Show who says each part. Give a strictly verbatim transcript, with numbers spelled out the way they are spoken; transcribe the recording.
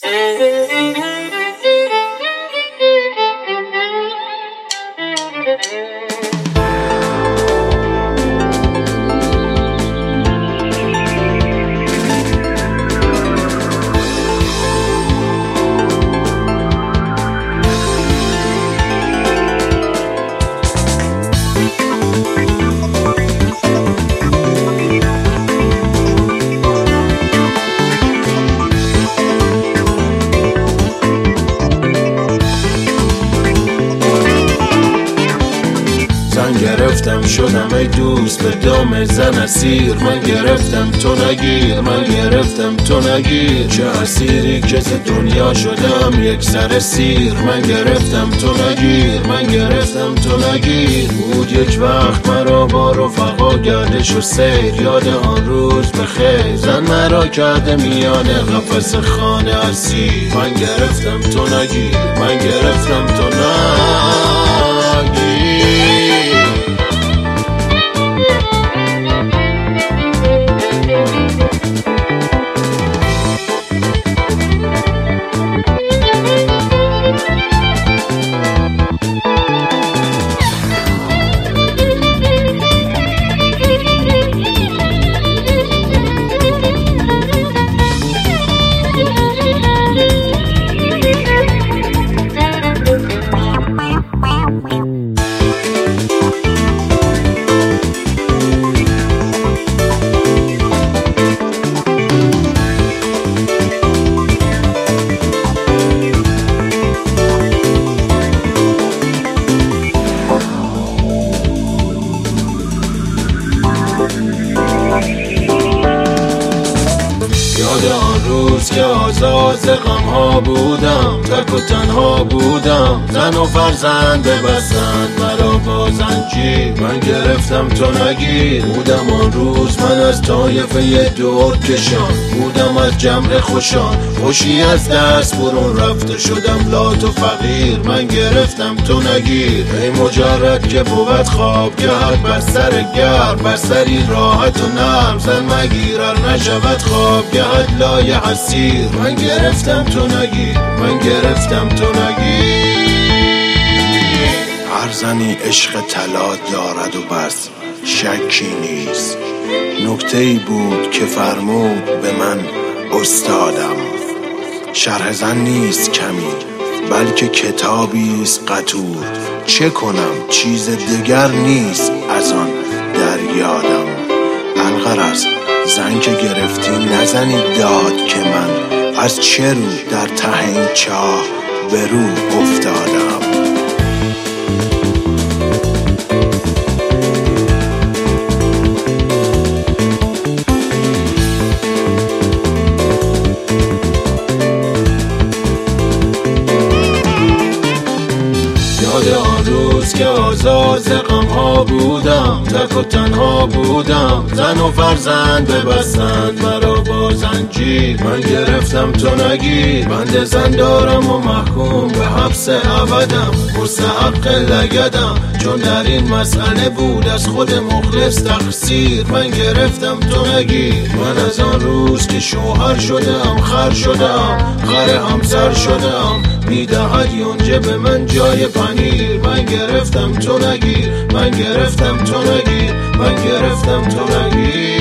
Speaker 1: زن گرفتم شدم ای دوست به دام زن اسیر، من گرفتم تو نگیر، من گرفتم تو نگیر، چه اسیری که ز دنیا شدم یک سر سیر، من گرفتم تو نگیر، من گرفتم تو نگیر. بود یک وقت مرا با رفقا گردش و سیر، یاد آن روز بخیر، زن مرا کرده میان قفس خانه اسیر، من گرفتم تو نگیر، من گرفتم تو نگیر. یاد آن روز که آزاد ز غم‌ها بودم، تک و تنها بودم، زن و فرزند ببستند مرا با زنجیر، من گرفتم تو نگیر. بودم آن روز من از طایفه دور کشان، بودم از جمع خوشان، خوشی از دست برون رفته شدم لات و فقیر، من گرفتم تو نگیر. ای مجرد که بود خواب گهد بر سر گرم، بر سری راحت و نرم، زن مگیر ار نشود خواب گهد لای حسیر، من گرفتم تو نگیر، من گرفتم تو نگیر.
Speaker 2: هر زنی عشق طلا دارد و بس شکی نیست، نکته ای بود که فرمود به من استادم، شرح زن نیست کمی بلکه کتابی است قطور، چه کنم چیز دیگر نیست از آن در یادم. الغرض زن که گرفتی نزنی داد که من از چه رو در ته این چاه به رو افتادم.
Speaker 1: یاد آن روز که آزاد ز غم‌ها بودم، تک و تنها بودم، زن و فرزند ببستند مرا با زنجیر، من گرفتم تو نگیر. بند زن دارم و محکوم به حبس ابدم، مستحق لگدم چون در این مسئله بود از خود مخلص تقصیر، من گرفتم تو نگیر. من از آن روز که شوهر شدم خر شدم، خر همسر شدم، میدهد یونجه به من جای پنیر، من گرفتم تو نگیر، من گرفتم تو نگیر، من گرفتم تو نگیر.